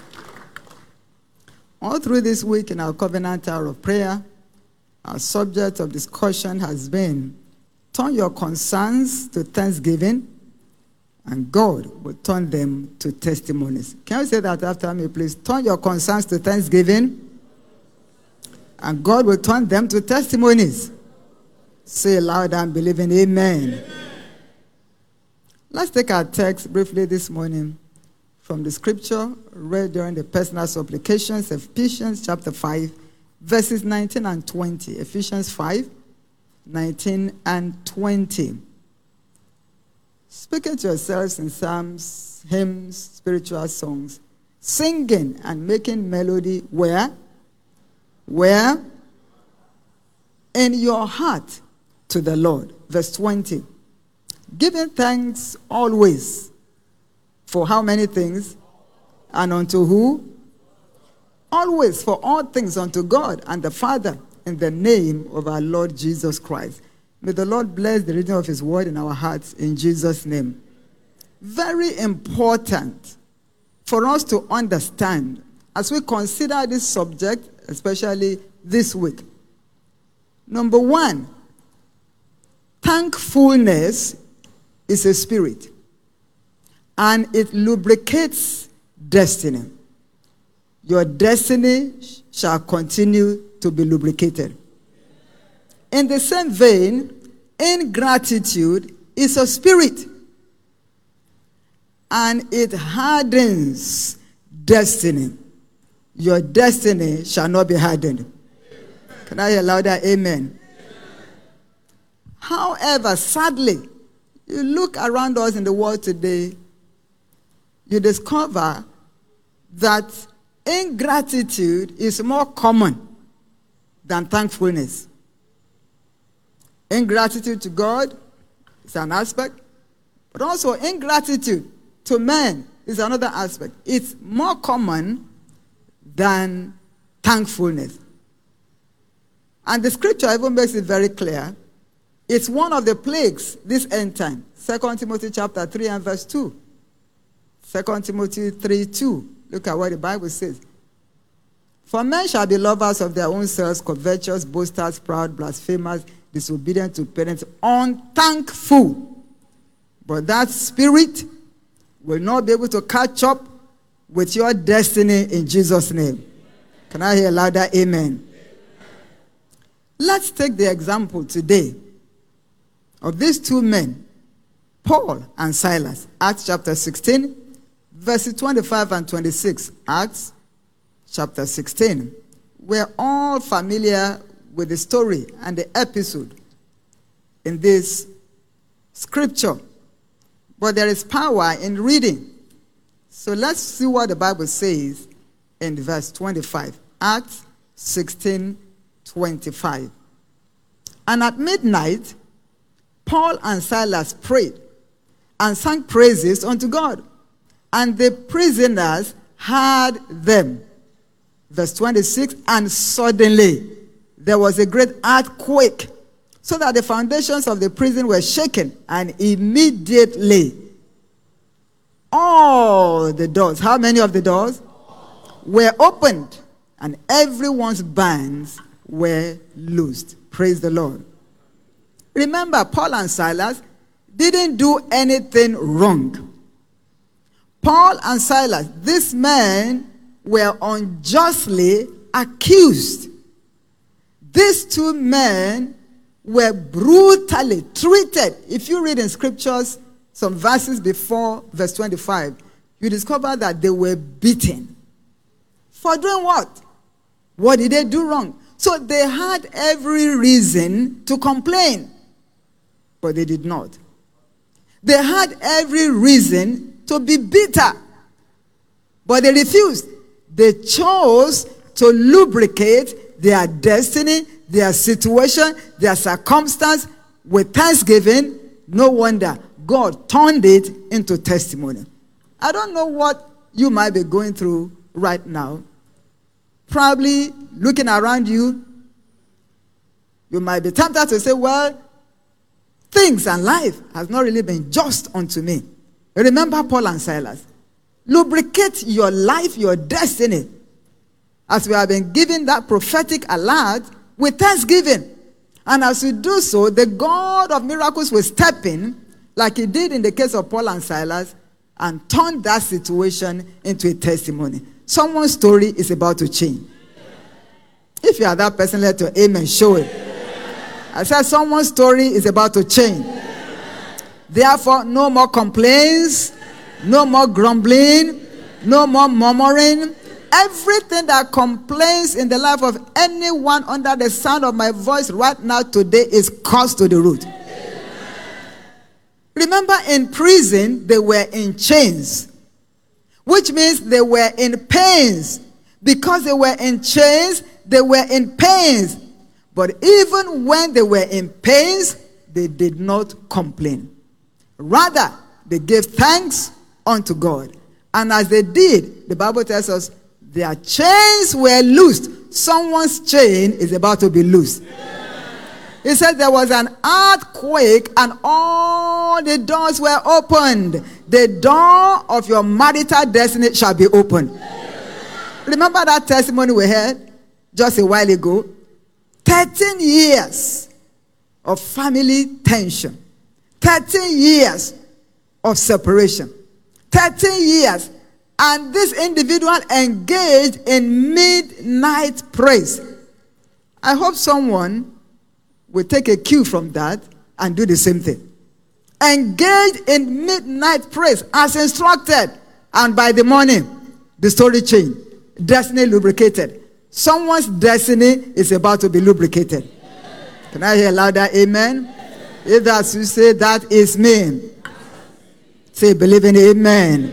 All through this week in our Covenant Hour of Prayer, our subject of discussion has been turn your concerns to thanksgiving, and God will turn them to testimonies. Can you say that after me, please? Turn your concerns to thanksgiving, and God will turn them to testimonies. Say loud and believe in amen. Let's take our text briefly this morning from the scripture read during the personal supplications, Ephesians chapter 5, verses 19 and 20. Ephesians 5, 19 and 20. Speaking to yourselves in psalms, hymns, spiritual songs, singing and making melody where? Where? In your heart to the Lord. Verse 20. Giving thanks always. For how many things? And unto who? Always, for all things unto God and the Father, in the name of our Lord Jesus Christ. May the Lord bless the reading of his word in our hearts in Jesus' name. Very important for us to understand as we consider this subject, especially this week. Number one, thankfulness is a spirit, and it lubricates destiny. Your destiny shall continue to be lubricated. In the same vein, ingratitude is a spirit, and it hardens destiny. Your destiny shall not be hardened. Can I hear louder? Amen. However, sadly, you look around us in the world today, you discover that ingratitude is more common than thankfulness. Ingratitude to God is an aspect, but also ingratitude to man is another aspect. It's more common than thankfulness. And the scripture even makes it very clear. It's one of the plagues this end time. 2 Timothy chapter 3 and verse 2. 2 Timothy 3:2. Look at what the Bible says. For men shall be lovers of their own selves, covetous, boasters, proud, blasphemers, disobedient to parents, unthankful. But that spirit will not be able to catch up with your destiny in Jesus' name. Can I hear louder? Amen. Let's take the example today of these two men, Paul and Silas. Acts chapter 16, verses 25 and 26. Acts chapter 16. We're all familiar with the story and the episode in this scripture. But there is power in reading. So let's see what the Bible says in verse 25. Acts 16, 25. And at midnight, Paul and Silas prayed and sang praises unto God. And the prisoners heard them. Verse 26, and suddenly there was a great earthquake, so that the foundations of the prison were shaken, and immediately all the doors, how many of the doors? Were opened, and everyone's bands were loosed. Praise the Lord. Remember, Paul and Silas didn't do anything wrong. Paul and Silas, these men were unjustly accused. these two men were brutally treated. If you read in scriptures, some verses before verse 25, you discover that they were beaten. For doing what? What did they do wrong? So they had every reason to complain, but they did not. They had every reason to be bitter, but they refused. They chose to lubricate their destiny, their situation, their circumstance with thanksgiving. No wonder God turned it into testimony. I don't know what you might be going through right now. Probably looking around you, you might be tempted to say, well, things and life has not really been just unto me. Remember Paul and Silas. Lubricate your life, your destiny, as we have been given that prophetic alert with thanksgiving. And as we do so, the God of miracles will step in, like he did in the case of Paul and Silas, and turn that situation into a testimony. Someone's story is about to change. If you are that person, let your amen show it. I said someone's story is about to change. Therefore, no more complaints, no more grumbling, no more murmuring. Everything that complains in the life of anyone under the sound of my voice right now today is cursed to the root. Remember, in prison, they were in chains, which means they were in pains. Because they were in chains, they were in pains. But even when they were in pains, they did not complain. Rather, they gave thanks unto God. And as they did, the Bible tells us, their chains were loosed. Someone's chain is about to be loosed. He said there was an earthquake and all the doors were opened. The door of your marital destiny shall be opened. Remember that testimony we heard just a while ago? 13 years of family tension. 13 years of separation. 13 years. And this individual engaged in midnight praise. I hope someone will take a cue from that and do the same thing. Engaged in midnight praise as instructed. And by the morning, the story changed. Destiny lubricated. Someone's destiny is about to be lubricated. Can I hear louder? Amen. If that's you, say that is me. Say believe in amen.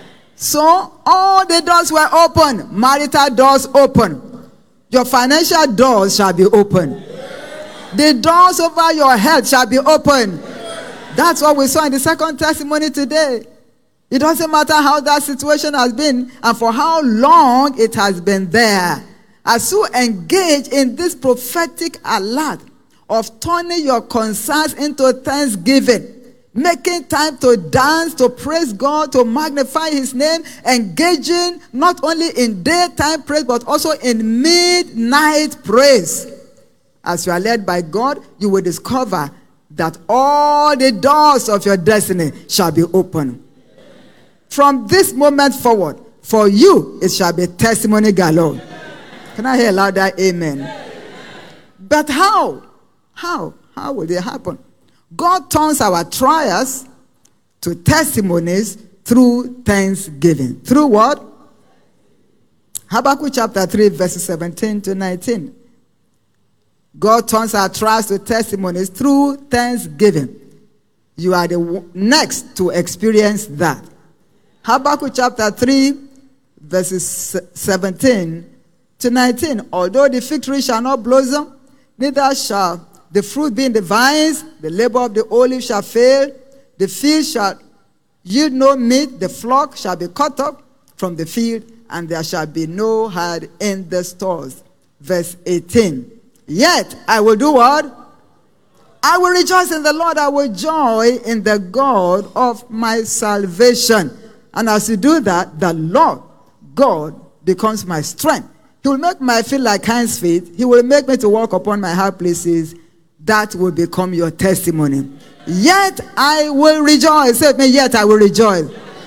So all the doors were open. Marital doors open. Your financial doors shall be open. The doors over your head shall be open. That's what we saw in the second testimony today. It doesn't matter how that situation has been and for how long it has been there. As you engage in this prophetic alert of turning your concerns into thanksgiving, making time to dance, to praise God, to magnify his name, engaging not only in daytime praise but also in midnight praise. As you are led by God, you will discover that all the doors of your destiny shall be open. From this moment forward, for you, it shall be testimony galore. Can I hear louder? Amen. But how? How will it happen? God turns our trials to testimonies through thanksgiving. Through what? Habakkuk chapter 3, verses 17 to 19. God turns our trials to testimonies through thanksgiving. You are the next to experience that. Habakkuk chapter 3, verses 17 to 19. Although the fig tree shall not blossom, neither shall the fruit be in the vines, the labor of the olive shall fail, the field shall yield no meat, the flock shall be cut up from the field, and there shall be no herd in the stores. Verse 18. Yet I will do what? I will rejoice in the Lord. I will joy in the God of my salvation. And as you do that, the Lord God becomes my strength. He will make my feet like hinds' feet. He will make me to walk upon my high places. That will become your testimony. Yet I will rejoice. Say me, yet I will rejoice.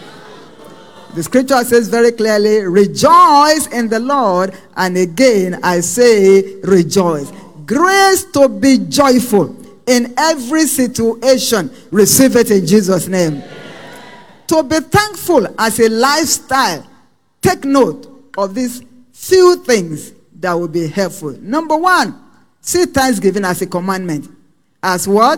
The scripture says very clearly, rejoice in the Lord. And again, I say rejoice. Grace to be joyful in every situation. Receive it in Jesus' name. To be thankful as a lifestyle. Take note of these few things that will be helpful. Number one, see thanksgiving as a commandment. As what?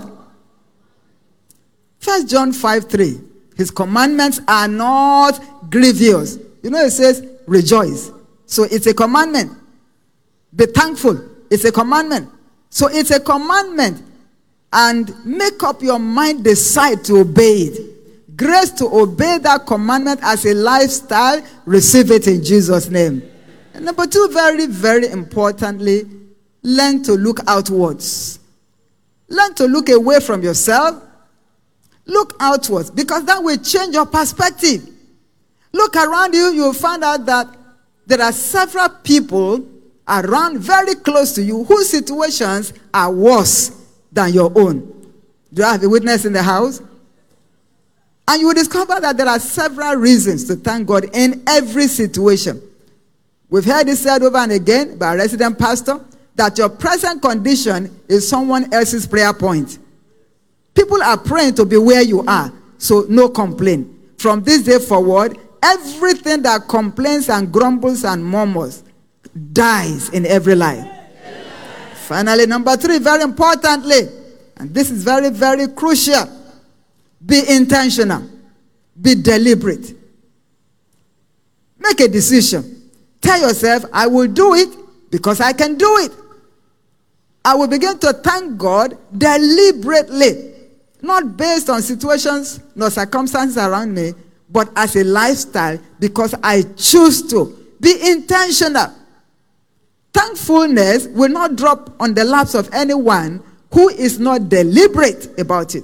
1 John 5:3. His commandments are not grievous. You know, it says rejoice. So it's a commandment. Be thankful. It's a commandment. So it's a commandment. And make up your mind, decide to obey it. Grace to obey that commandment as a lifestyle. Receive it in Jesus' name. And number two, very, very importantly, learn to look outwards. Learn to look away from yourself. Look outwards, because that will change your perspective. Look around you, you'll find out that there are several people around very close to you whose situations are worse than your own. Do you have a witness in the house? And you will discover that there are several reasons to thank God in every situation. We've heard it said over and again by a resident pastor that your present condition is someone else's prayer point. People are praying to be where you are, so no complaint. From this day forward, everything that complains and grumbles and murmurs dies in every life. Finally, number three, very importantly, and this is very, very crucial, be intentional. Be deliberate. Make a decision. Tell yourself, I will do it because I can do it. I will begin to thank God deliberately. Not based on situations nor circumstances around me, but as a lifestyle because I choose to. Be intentional. Thankfulness will not drop on the laps of anyone who is not deliberate about it.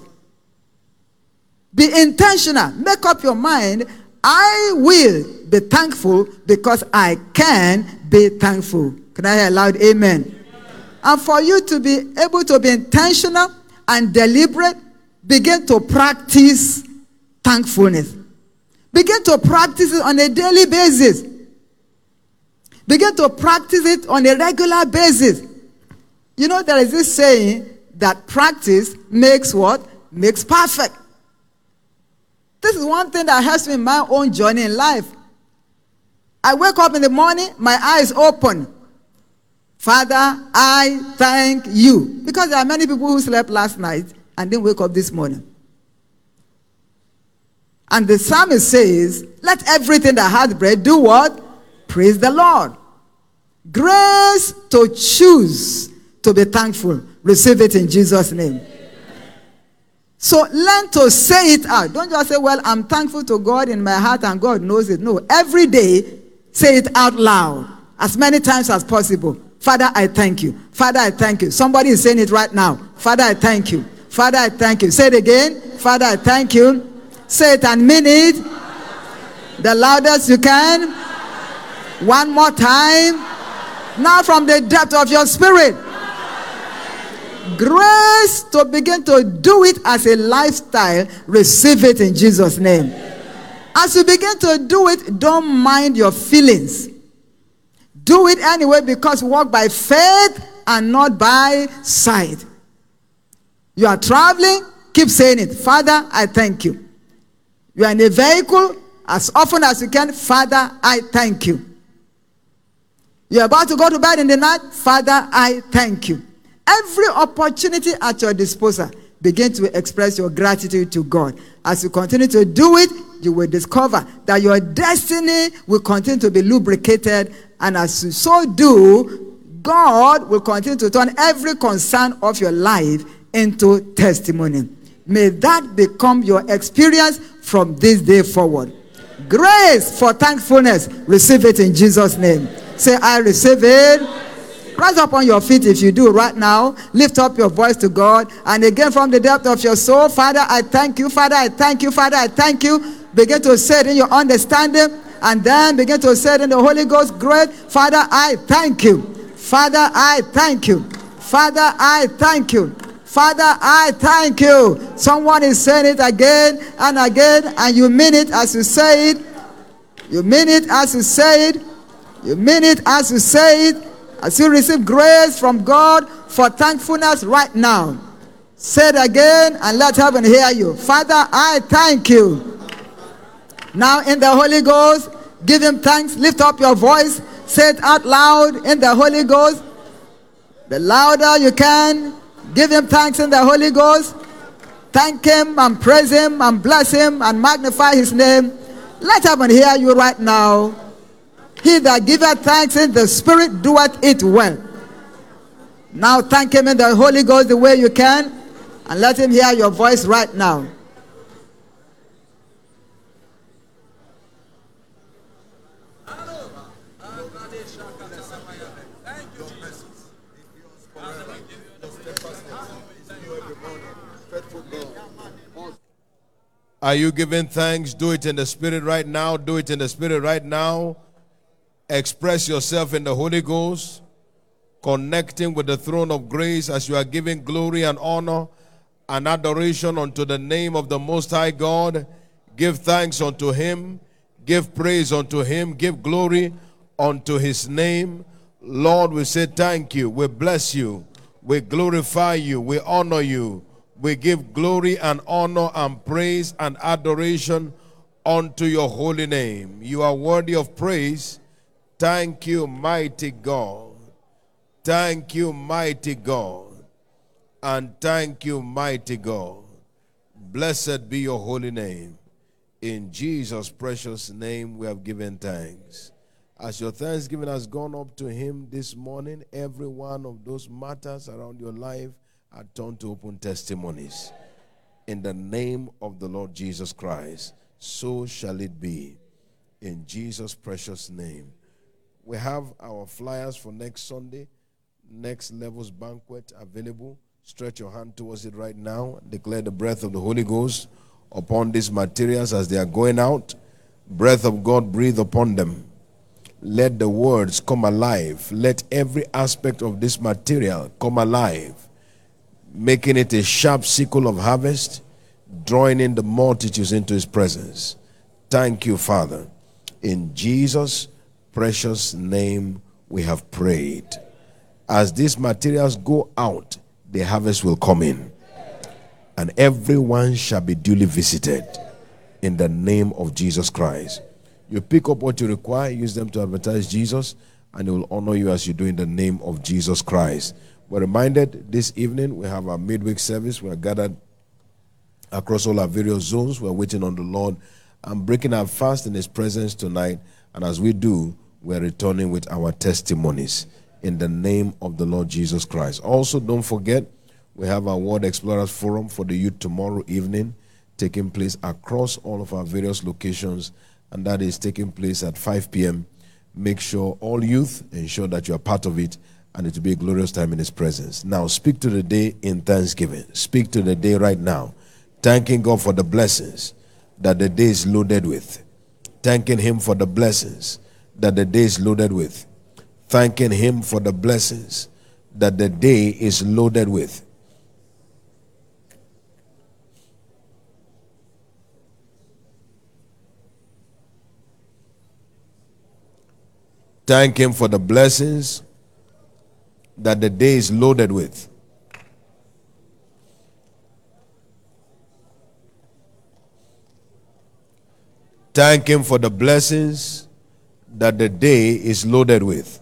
Be intentional. Make up your mind. I will be thankful because I can be thankful. Can I hear a loud amen? And for you to be able to be intentional and deliberate, begin to practice thankfulness. Begin to practice it on a daily basis. Begin to practice it on a regular basis. You know, there is this saying that practice makes what? Makes perfect. This is one thing that helps me in my own journey in life. I wake up in the morning, my eyes open. Father, I thank you. Because there are many people who slept last night and didn't wake up this morning. And the psalmist says, let everything that has breath do what? Praise the Lord. Grace to choose to be thankful. Receive it in Jesus' name. So learn to say it out. Don't just say, well, I'm thankful to God in my heart and God knows it. No, every day, say it out loud as many times as possible. Father, I thank you. Father, I thank you. Somebody is saying it right now. Father, I thank you. Father, I thank you. Say it again. Father, I thank you. Say it and mean it. The loudest you can. One more time. Now from the depth of your spirit. Grace to begin to do it as a lifestyle. Receive it in Jesus' name. As you begin to do it, don't mind your feelings. Do it anyway because we walk by faith and not by sight. You are traveling, keep saying it. Father, I thank you. You are in a vehicle, as often as you can. Father, I thank you. You are about to go to bed in the night. Father, I thank you. Every opportunity at your disposal, begin to express your gratitude to God. As you continue to do it, you will discover that your destiny will continue to be lubricated. And as you so do, God will continue to turn every concern of your life into testimony. May that become your experience from this day forward. Grace for thankfulness. Receive it in Jesus' name. Say, I receive it. Rise up on your feet if you do right now. Lift up your voice to God. And again from the depth of your soul, Father, I thank you. Father, I thank you. Father, I thank you. Begin to say it in your understanding. And then begin to say it in the Holy Ghost. Great. Father, I thank you. Father, I thank you. Father, I thank you. Father, I thank you. Someone is saying it again and again. And you mean it as you say it. You mean it as you say it. You mean it as you say it. As you receive grace from God for thankfulness right now, say it again and let heaven hear you. Father, I thank you. Now in the Holy Ghost, give him thanks. Lift up your voice. Say it out loud in the Holy Ghost. The louder you can, give him thanks in the Holy Ghost. Thank him and praise him and bless him and magnify his name. Let heaven hear you right now. He that giveth thanks in the Spirit doeth it well. Now thank him in the Holy Ghost the way you can, and let him hear your voice right now. Are you giving thanks? Do it in the Spirit right now. Do it in the Spirit right now. Express yourself in the Holy Ghost, connecting with the throne of grace as you are giving glory and honor and adoration unto the name of the Most High God. Give thanks unto him. Give praise unto him. Give glory unto his name. Lord, we say thank you. We bless you. We glorify you. We honor you. We give glory and honor and praise and adoration unto your holy name. You are worthy of praise. Thank you, mighty God. Thank you, mighty God. And thank you, mighty God. Blessed be your holy name. In Jesus' precious name we have given thanks. As your thanksgiving has gone up to him this morning, every one of those matters around your life are turned to open testimonies. In the name of the Lord Jesus Christ, so shall it be. In Jesus' precious name. We have our flyers for next Sunday, Next Levels Banquet available. Stretch your hand towards it right now. Declare the breath of the Holy Ghost upon these materials as they are going out. Breath of God, breathe upon them. Let the words come alive. Let every aspect of this material come alive, making it a sharp sickle of harvest, drawing in the multitudes into his presence. Thank you, Father. In Jesus' precious name we have prayed. As these materials go out, the harvest will come in, and everyone shall be duly visited in the name of Jesus Christ. You pick up what you require, use them to advertise Jesus, and he will honor you as you do in the name of Jesus Christ. We're reminded this evening we have our midweek service. We are gathered across all our various zones. We're waiting on the Lord and breaking our fast in his presence tonight. And as we do, we're returning with our testimonies in the name of the Lord Jesus Christ. Also, don't forget, we have our World Explorers Forum for the youth tomorrow evening, taking place across all of our various locations, and that is taking place at 5 p.m. Make sure all youth, ensure that you are part of it, and it will be a glorious time in his presence. Now, speak to the day in thanksgiving. Speak to the day right now, thanking God for the blessings that the day is loaded with. Thanking him for the blessings that the day is loaded with. Thanking him for the blessings that the day is loaded with. Thank him for the blessings that the day is loaded with. Thank him for the blessings that the day is loaded with.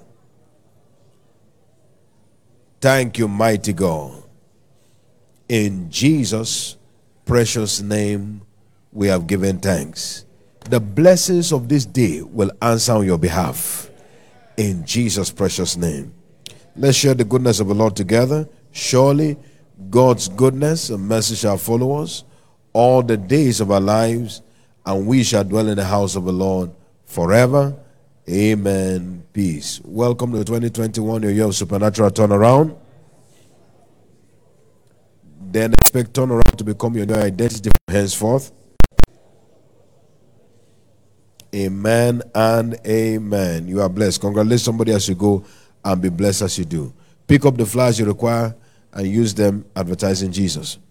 Thank you, mighty God. In Jesus' precious name, we have given thanks. The blessings of this day will answer on your behalf. In Jesus' precious name. Let's share the goodness of the Lord together. Surely God's goodness and mercy shall follow us all the days of our lives, and we shall dwell in the house of the Lord forever. Amen. Peace. Welcome to 2021, your year of supernatural turnaround. Then expect turnaround to become your new identity from henceforth. Amen and amen. You are blessed. Congratulate somebody as you go and be blessed as you do. Pick up the flyers you require and use them advertising Jesus.